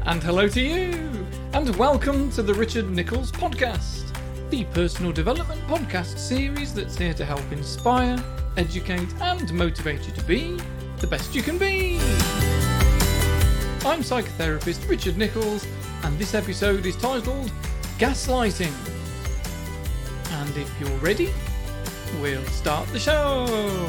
And hello to you, and welcome to the Richard Nichols Podcast, the personal development podcast series that's here to help inspire, educate, and motivate you to be the best you can be. I'm psychotherapist Richard Nichols, and this episode is titled Gaslighting. And if you're ready, we'll start the show.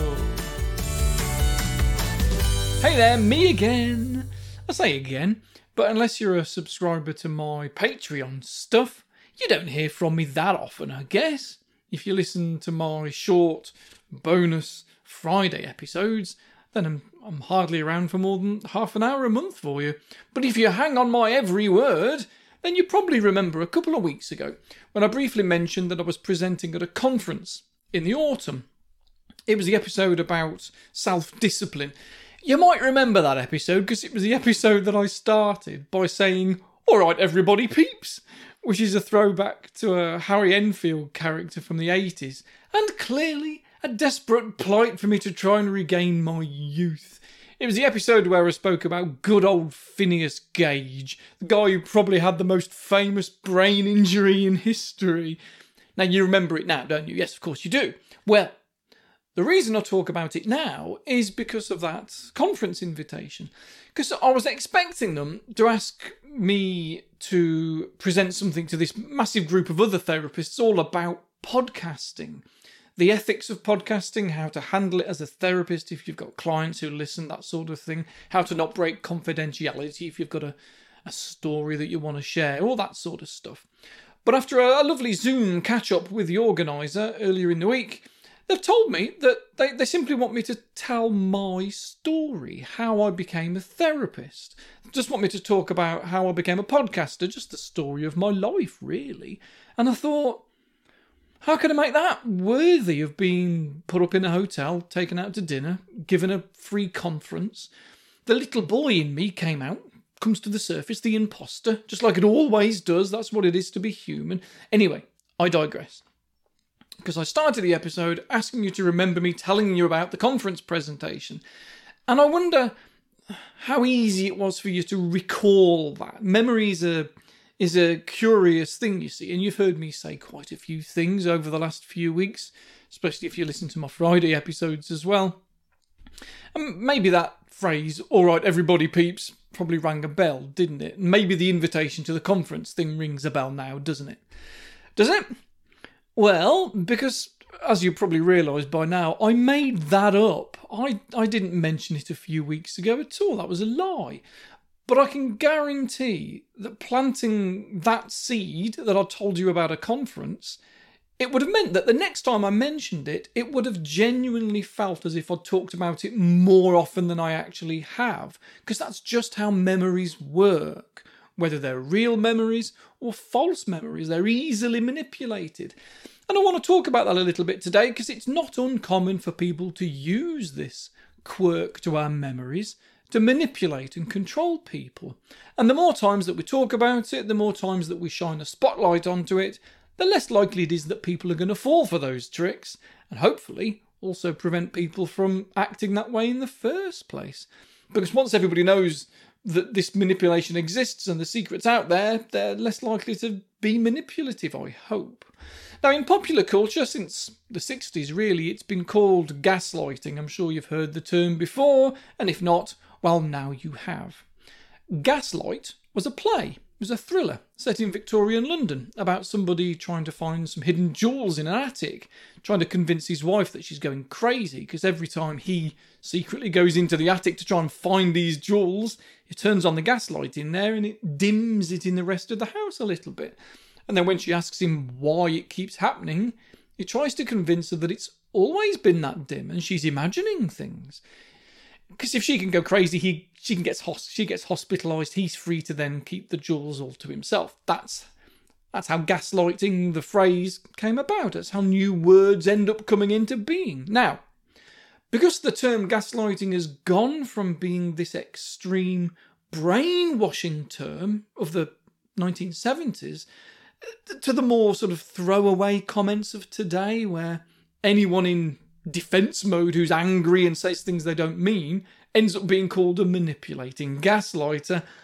Hey there, me again. I say again, but unless you're a subscriber to my Patreon stuff, you don't hear from me that often, I guess. If you listen to my short bonus Friday episodes, then I'm hardly around for more than half an hour a month for you. But if you hang on my every word, then you probably remember a couple of weeks ago when I briefly mentioned that I was presenting at a conference in the autumn. It was the episode about self-discipline. You might remember that episode because it was the episode that I started by saying, "All right, everybody peeps," which is a throwback to a Harry Enfield character from the 80s, and clearly a desperate plight for me to try and regain my youth. It was the episode where I spoke about good old Phineas Gage, the guy who probably had the most famous brain injury in history. Now, you remember it now, don't you? Yes, of course you do. Well, the reason I talk about it now is because of that conference invitation. Because I was expecting them to ask me to present something to this massive group of other therapists all about podcasting. The ethics of podcasting, how to handle it as a therapist if you've got clients who listen, that sort of thing. How to not break confidentiality if you've got a story that you want to share, all that sort of stuff. But after a lovely Zoom catch-up with the organiser earlier in the week, they've told me that they simply want me to tell my story, how I became a therapist. They just want me to talk about how I became a podcaster, just the story of my life, really. And I thought, how can I make that worthy of being put up in a hotel, taken out to dinner, given a free conference? The little boy in me came out, comes to the surface, the imposter, just like it always does. That's what it is to be human. Anyway, I digress. Because I started the episode asking you to remember me telling you about the conference presentation. And I wonder how easy it was for you to recall that. Memory is a curious thing, you see, and you've heard me say quite a few things over the last few weeks, especially if you listen to my Friday episodes as well. And maybe that phrase, "all right, everybody peeps," probably rang a bell, didn't it? Maybe the invitation to the conference thing rings a bell now, doesn't it? Does it? Well, because, as you probably realised by now, I made that up. I didn't mention it a few weeks ago at all. That was a lie. But I can guarantee that planting that seed that I told you about a conference, it would have meant that the next time I mentioned it, it would have genuinely felt as if I'd talked about it more often than I actually have. Because that's just how memories work. Whether they're real memories or false memories, they're easily manipulated. And I want to talk about that a little bit today because it's not uncommon for people to use this quirk to our memories to manipulate and control people. And the more times that we talk about it, the more times that we shine a spotlight onto it, the less likely it is that people are going to fall for those tricks and hopefully also prevent people from acting that way in the first place. Because once everybody knows that this manipulation exists and the secret's out there, they're less likely to be manipulative, I hope. Now, in popular culture, since the 60s, really, it's been called gaslighting. I'm sure you've heard the term before, and if not, well, now you have. Gaslight was a play. It was a thriller set in Victorian London about somebody trying to find some hidden jewels in an attic, trying to convince his wife that she's going crazy because every time he secretly goes into the attic to try and find these jewels, he turns on the gaslight in there and it dims it in the rest of the house a little bit. And then when she asks him why it keeps happening, he tries to convince her that it's always been that dim and she's imagining things. Because if she can go crazy, she gets hospitalised. He's free to then keep the jewels all to himself. That's how gaslighting, the phrase, came about. That's how new words end up coming into being. Now, because the term gaslighting has gone from being this extreme brainwashing term of the 1970s to the more sort of throwaway comments of today, where anyone in defence mode who's angry and says things they don't mean ends up being called a manipulating gaslighter,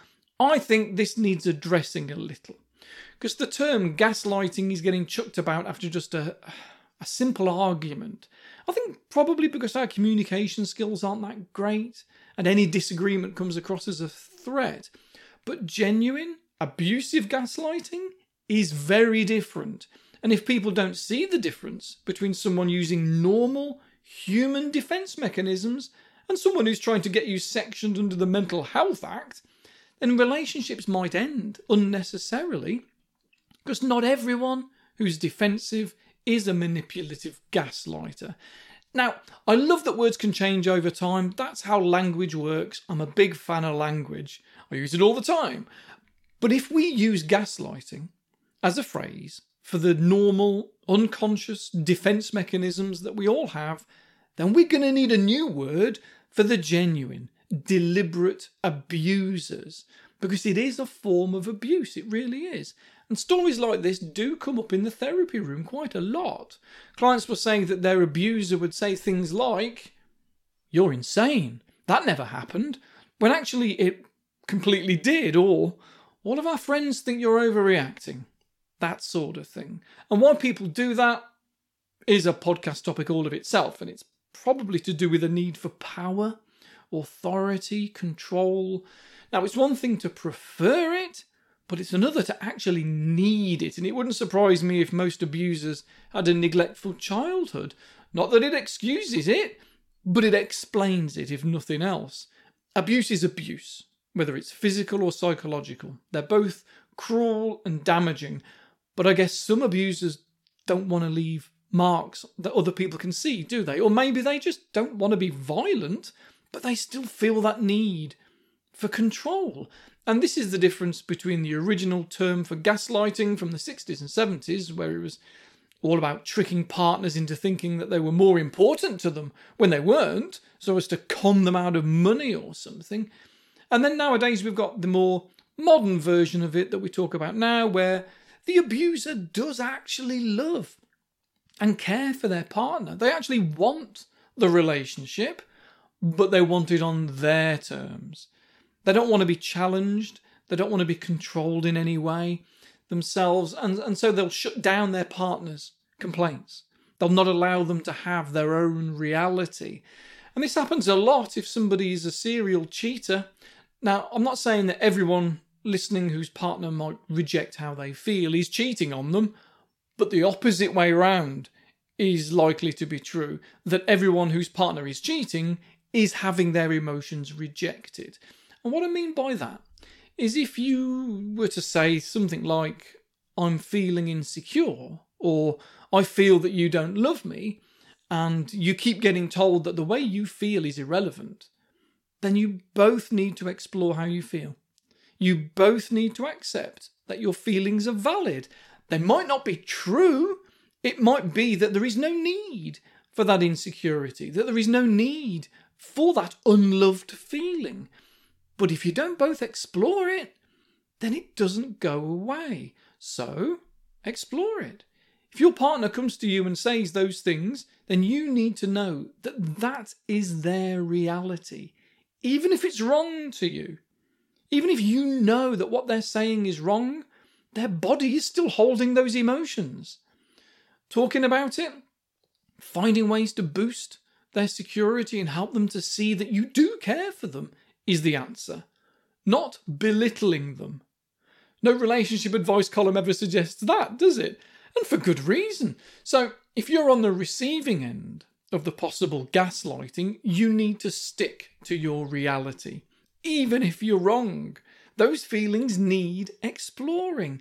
I think this needs addressing a little, because the term gaslighting is getting chucked about after just a simple argument. I think probably because our communication skills aren't that great, and any disagreement comes across as a threat. But genuine, abusive gaslighting is very different. And if people don't see the difference between someone using normal human defense mechanisms and someone who's trying to get you sectioned under the Mental Health Act, then relationships might end unnecessarily, because not everyone who's defensive is a manipulative gaslighter. Now, I love that words can change over time. That's how language works. I'm a big fan of language. I use it all the time. But if we use gaslighting as a phrase for the normal, unconscious defense mechanisms that we all have, then we're going to need a new word for the genuine, deliberate abusers, because it is a form of abuse. It really is. And stories like this do come up in the therapy room quite a lot. Clients were saying that their abuser would say things like, "You're insane. That never happened," when actually it completely did, or "All of our friends think you're overreacting." That sort of thing. And why people do that is a podcast topic all of itself, and it's probably to do with a need for power, authority, control. Now, it's one thing to prefer it, but it's another to actually need it. And it wouldn't surprise me if most abusers had a neglectful childhood. Not that it excuses it, but it explains it, if nothing else. Abuse is abuse, whether it's physical or psychological. They're both cruel and damaging. But I guess some abusers don't want to leave marks that other people can see, do they? Or maybe they just don't want to be violent, but they still feel that need for control. And this is the difference between the original term for gaslighting from the 60s and 70s, where it was all about tricking partners into thinking that they were more important to them when they weren't, so as to con them out of money or something. And then nowadays we've got the more modern version of it that we talk about now, where the abuser does actually love and care for their partner. They actually want the relationship, but they want it on their terms. They don't want to be challenged. They don't want to be controlled in any way themselves. And so they'll shut down their partner's complaints. They'll not allow them to have their own reality. And this happens a lot if somebody is a serial cheater. Now, I'm not saying that everyone listening whose partner might reject how they feel is cheating on them, but the opposite way around is likely to be true, that everyone whose partner is cheating is having their emotions rejected. And what I mean by that is if you were to say something like, "I'm feeling insecure," or "I feel that you don't love me," and you keep getting told that the way you feel is irrelevant, then you both need to explore how you feel. You both need to accept that your feelings are valid. They might not be true. It might be that there is no need for that insecurity, that there is no need for that unloved feeling. But if you don't both explore it, then it doesn't go away. So, explore it. If your partner comes to you and says those things, then you need to know that that is their reality, even if it's wrong to you. Even if you know that what they're saying is wrong, their body is still holding those emotions. Talking about it, finding ways to boost their security and help them to see that you do care for them is the answer, not belittling them. No relationship advice column ever suggests that, does it? And for good reason. So if you're on the receiving end of the possible gaslighting, you need to stick to your reality. Even if you're wrong, those feelings need exploring.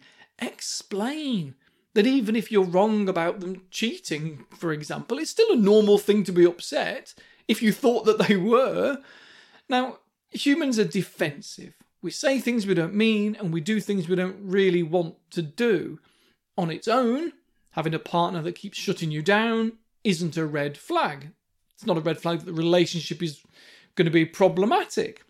Explain that even if you're wrong about them cheating, for example, it's still a normal thing to be upset if you thought that they were. Now, humans are defensive. We say things we don't mean and we do things we don't really want to do. On its own, having a partner that keeps shutting you down isn't a red flag. It's not a red flag that the relationship is going to be problematic.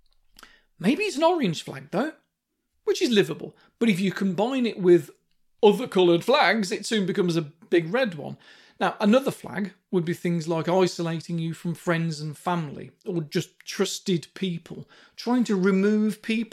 Maybe it's an orange flag though, which is livable. But if you combine it with other coloured flags, it soon becomes a big red one. Now, another flag would be things like isolating you from friends and family, or just trusted people, trying to remove people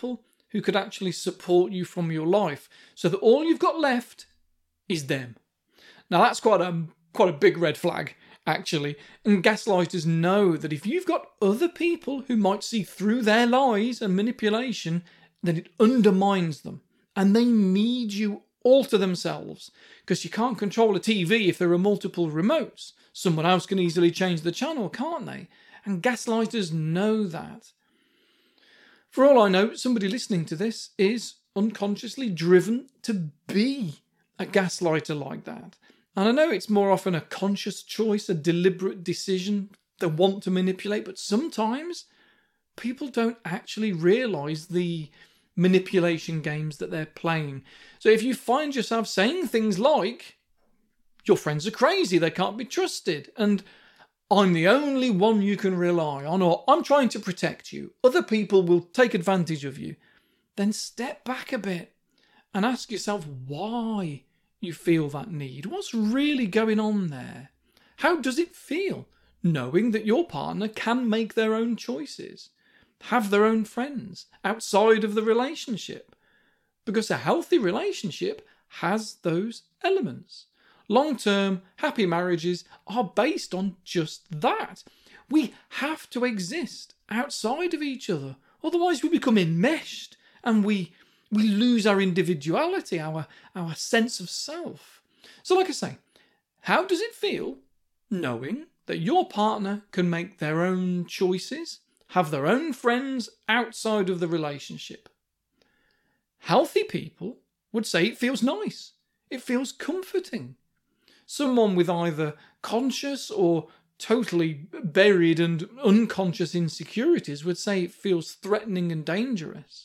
who could actually support you from your life, so that all you've got left is them. Now that's quite a big red flag, actually. And gaslighters know that if you've got other people who might see through their lies and manipulation, then it undermines them. And they need you all to themselves, because you can't control a TV if there are multiple remotes. Someone else can easily change the channel, can't they? And gaslighters know that. For all I know, somebody listening to this is unconsciously driven to be a gaslighter like that. And I know it's more often a conscious choice, a deliberate decision they want to manipulate, but sometimes people don't actually realise the manipulation games that they're playing. So if you find yourself saying things like, your friends are crazy, they can't be trusted, and I'm the only one you can rely on, or I'm trying to protect you, other people will take advantage of you, then step back a bit and ask yourself why you feel that need. What's really going on there? How does it feel knowing that your partner can make their own choices, have their own friends outside of the relationship? Because a healthy relationship has those elements. Long-term, happy marriages are based on just that. We have to exist outside of each other. Otherwise we become enmeshed and we lose our individuality, our sense of self. So like I say, how does it feel knowing that your partner can make their own choices, have their own friends outside of the relationship? Healthy people would say it feels nice. It feels comforting. Someone with either conscious or totally buried and unconscious insecurities would say it feels threatening and dangerous.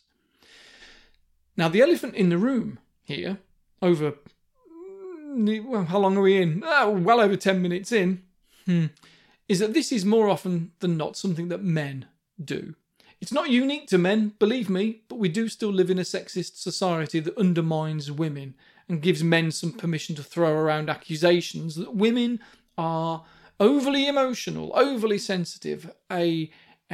Now, the elephant in the room here, how long are we in? Well over 10 minutes in, is that this is more often than not something that men do. It's not unique to men, believe me, but we do still live in a sexist society that undermines women and gives men some permission to throw around accusations that women are overly emotional, overly sensitive, a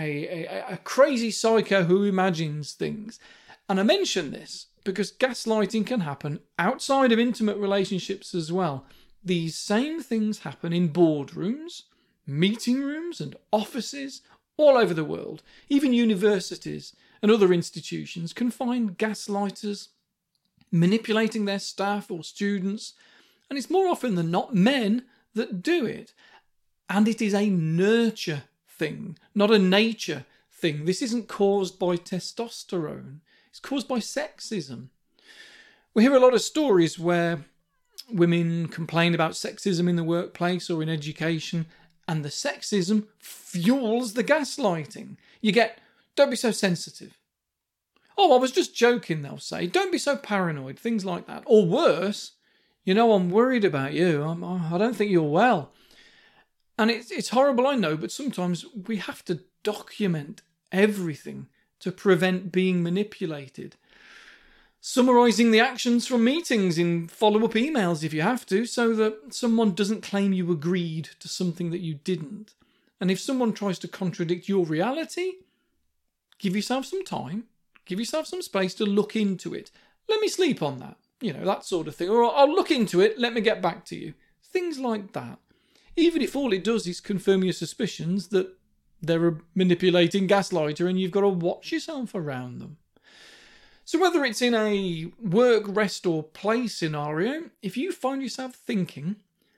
crazy psycho who imagines things. And I mention this because gaslighting can happen outside of intimate relationships as well. These same things happen in boardrooms, meeting rooms and offices all over the world. Even universities and other institutions can find gaslighters manipulating their staff or students, and it's more often than not men that do it. And it is a nurture thing, not a nature thing. This isn't caused by testosterone. It's caused by sexism. We hear a lot of stories where women complain about sexism in the workplace or in education, and the sexism fuels the gaslighting. You get, don't be so sensitive. Oh, I was just joking, they'll say. Don't be so paranoid, things like that. Or worse, I'm worried about you. I don't think you're well. And it's horrible, I know, but sometimes we have to document everything to prevent being manipulated. Summarising the actions from meetings in follow-up emails if you have to, so that someone doesn't claim you agreed to something that you didn't. And if someone tries to contradict your reality, give yourself some time, give yourself some space to look into it. Let me sleep on that, that sort of thing. Or I'll look into it, let me get back to you. Things like that. Even if all it does is confirm your suspicions that they're a manipulating gaslighter and you've got to watch yourself around them. So whether it's in a work, rest or play scenario, if you find yourself thinking,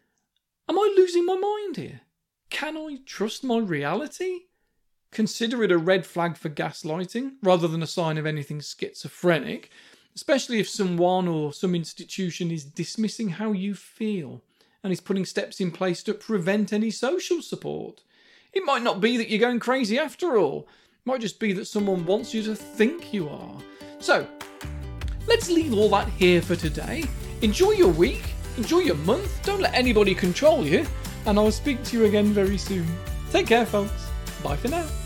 am I losing my mind here? Can I trust my reality? Consider it a red flag for gaslighting rather than a sign of anything schizophrenic, especially if someone or some institution is dismissing how you feel and is putting steps in place to prevent any social support. It might not be that you're going crazy after all. It might just be that someone wants you to think you are. So, let's leave all that here for today. Enjoy your week, enjoy your month, don't let anybody control you, and I'll speak to you again very soon. Take care, folks. Bye for now.